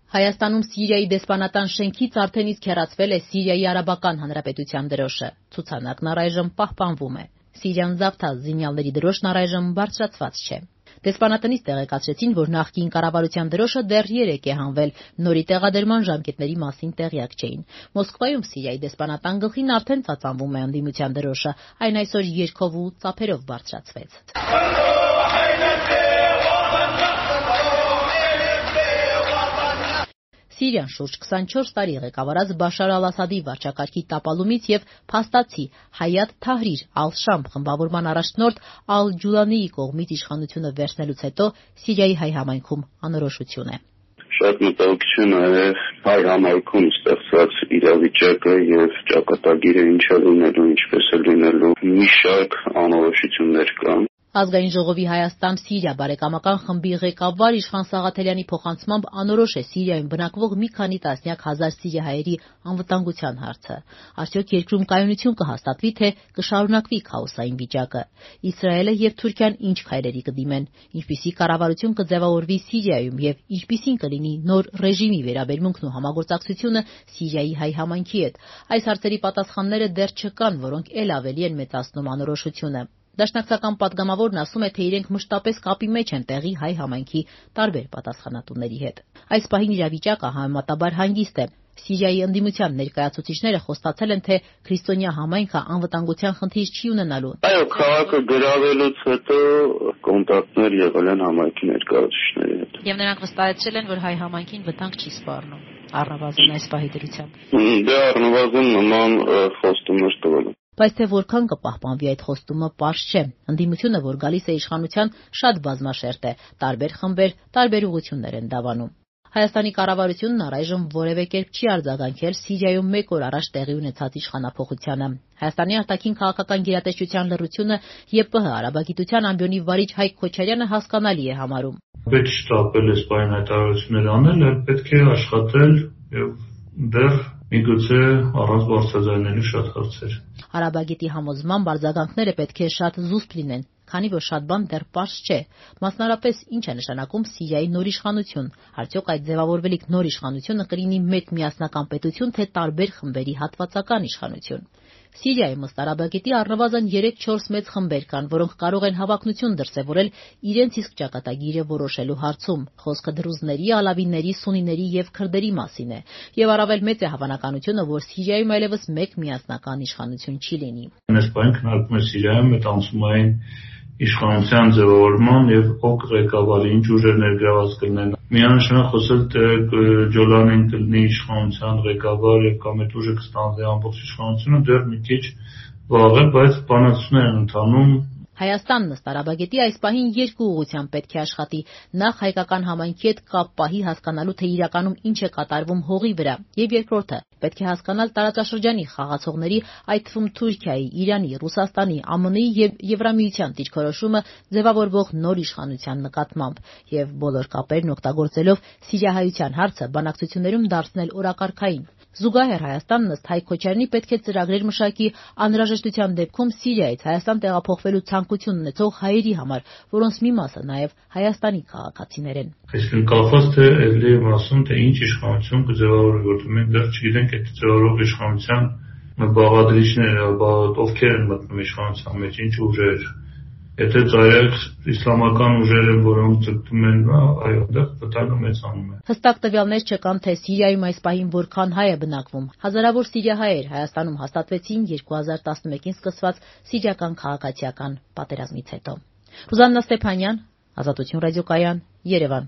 Հայաստանում Սիրիայի դեսպանատան շենքից արդեն իսկ հեռացվել է Սիրիայի Արաբական Հանրապետության դրոշը։ Ցուցանակն առայժմ պահպանվում է։ Սիրիան Զավթա զինյալների դրոշն առայժմ բարձրացված չէ։ Դեսպանատնից տեղեկացրեցին, որ նախկին կառավարության դրոշը դեռ 3 է հանվել, նորի տեղադրման ժամկետների մասին տեղյակ չէին։ Մոսկվայում Սիրիայի դեսպանատան գլխին արդեն ծածանվում է ընդդիմության դրոշը, այն այսօր երգով ու ծափերով բարձրացվեց։ Սիրիան շուրջ 24 տարի ղեկավարած Բաշար Ալ-Ասադի վարչակարգի տապալումից եւ փաստացի Հայաթ Թահրիր Ալ-Շամ խմբավորման առաջնորդ Ալ-Ջուլանիի կողմից իշխանությունը վերցնելուց հետո Սիրիայի հայ համայնքում անորոշություն է։ Շատ մտահոգություն է հայ համայնքում ստեղծված իրավիճակը եւ ճակատագիրը ինչա լինելու, ինչպես է լինելու, մի շարք անորոշություններ կան։ Ազգային ժողովի Հայաստան-Սիրիա բարեկամական խմբի ղեկավար Իշխան Սաղաթելյանի փոխանցմամբ անորոշ է Սիրիայում բնակվող մի քանի տասնյակ հազար սիրիահայերի անվտանգության հարցը։ Արդյոք երկրում կայունություն կհաստատվի, թե կշարունակվի քաոսային վիճակը։ Իսրայելը եւ Թուրքիան ինչ քայլերի կդիմեն, ինչպիսի կառավարություն կձևավորվի Սիրիայում եւ ինչպիսին կլինի նոր ռեժիմի վերաբերմունքն ու համագործակցությունը Սիրիայի հայ համայնքի հետ։ Այս հարցերի պատասխանները դեռ չկան, որոնք ել ավելի են մեծացնում անորոշությունը։ Դաշնակցական պատգամավորն ասում է, թե իրենք մշտապես կապի մեջ են տեղի հայ համայնքի տարբեր պատասխանատուների հետ։ Այս պահին իրավիճակը համեմատաբար հանգիստ է։ Սիրիայի ընդդիմության ներկայացուցիչները խոստացել են, թե քրիստոնյա համայնքը անվտանգության խնդիր չի ունենալու։ Այո, քաղաքը գրավելուց հետո կոնտակտներ եղել են համայնքի ներկայացուցիչների հետ։ Եվ նրանք վստահեցրել են, որ հայ համայնքին վտանգ չի սպառնում, առնվազն այս պահի դրությամբ։ Դե առնվազն նման խոստումներ տվել են։ Բայց թե որքան կպահպանվի այդ խոստումը, պարզ չէ։ Ընդդիմությունը, որ գալիս է իշխանության, շատ բազմաշերտ է, տարբեր խմբեր, տարբեր ուղղություններ են դավանում։ Հայաստանի կառավարությունն առայժմ որևէ կերպ չի արձագանքել Սիրիայում 1 օր առաջ տեղի ունեցած իշխանափոխությանը։ Հայաստանի արտաքին քաղաքական գերատեսչության լռությունը ԵՊՀ արաբագիտության ամբիոնի վարիչ Հայկ Քոչարյանը հասկանալի է համարում։ Պետք շտապել է սպայն հայտարարություններ անել, այլ պետք է աշխատել եւ դեռ միգուցե առանց բարձրաձայնելու շատ հարցեր։ Արաբագիտի համոզմամբ արձագանքները պետք է շատ զուսպ լինեն, քանի որ շատ բան դեռ պարզ չէ։ Մասնարապես ինչ է նշանակում Սիրիայի նոր իշխանություն։ Արդյոք այդ ձևավորվելիք նոր իշխանությունը կլինի մեկ միասնական պետություն, թե տարբեր խմբերի հատվածական իշխանություն։ Սիրիայում ըստ արաբագիտի առնվազն 3-4 մեծ խմբեր կան, որոնք կարող են հավակնություն դրսևորել իրենց իսկ ճակատագիրը որոշելու հարցում։ Խոսքը դրուզների, ալավիների, սունիների եւ քրդերի մասին է։ Եվ առավել մեծ է հավանականությունը, որ Սիրիայում այլևս մեկ միասնական իշխանություն չի լինի։ Այս բանը քննարկվում է Սիրիայում այդ անցումային իշխանության ձևավորման եւ ով ղեկավարի ինչ ուժեր ներգրաված կլինեն։ Միանշանակ խոսել թե Ջոլանին կլինի իշխանության ղեկավար եւ կամ այդ ուժը կստանձնի ամբողջ իշխանությունը դեռ մի քիչ վաղ է, բայց բանակցություններ են ընթանում։ Հայաստանն ըստ արաբագետի այս պահին երկու ուղղությամբ պետք է աշխատի։ Նախ հայկական համայնքի հետ կապ պահի հասկանալու, թե իրականում ինչ է կատարվում հողի վրա, եւ երկրորդը պետք է հասկանալ տարածաշրջանի խաղացողների, այդ թվում Թուրքիայի, Իրանի, Ռուսաստանի, ԱՄՆ-ի եւ Եվրամիության դիրքորոշումը ձևավորվող նոր իշխանության նկատմամբ եւ բոլոր կապերն օգտագործելով սիրիահայության հարցը բանակցություններում դարձնել օրակարգային։ Զուգահեռ Հայաստանն ըստ Հայկ Քոչարյանի պետք է ծրագրեր մշակի անհրաժեշտության դեպքում Սիրիայից Հայաստան տեղափոխվելու ցանկություն ունեցող հայերի համար, որոնց մի մասը նաև Հայաստանի քաղաքացիներ են։ Այսինքն կախված թե ելի եմ ասում, թե ինչ իշխանություն կձևավորվի, որտեղ մենք դեռ չգիտենք այդ ձևավորող իշխանության բաղադրիչները, ովքեր են մտնում իշխանության մեջ, ինչ ուժեր։ Եթե ծայրահեղ իսլամական ուժեր են, որոնք ձգտում են, այո, դա վտանգը մեծանում է։ Հստակ տվյալներ չկան, թե Սիրիայում այս պահին որքան հայ է բնակվում։ Հազարավոր սիրիահայեր Հայաստանում հաստատվեցին 2011-ին սկսված սիրիական քաղաքացիական պատերազմից հետո։ Ռուզաննա Ստեփանյան, Ազատություն ռադիոկայան, Երևան։